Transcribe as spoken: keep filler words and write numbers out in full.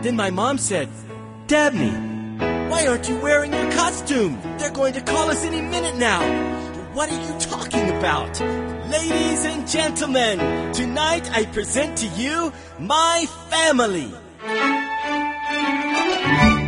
Then my mom said, Dabney, why aren't you wearing your costume? They're going to call us any minute now. What are you talking about? Ladies and gentlemen, tonight I present to you my family.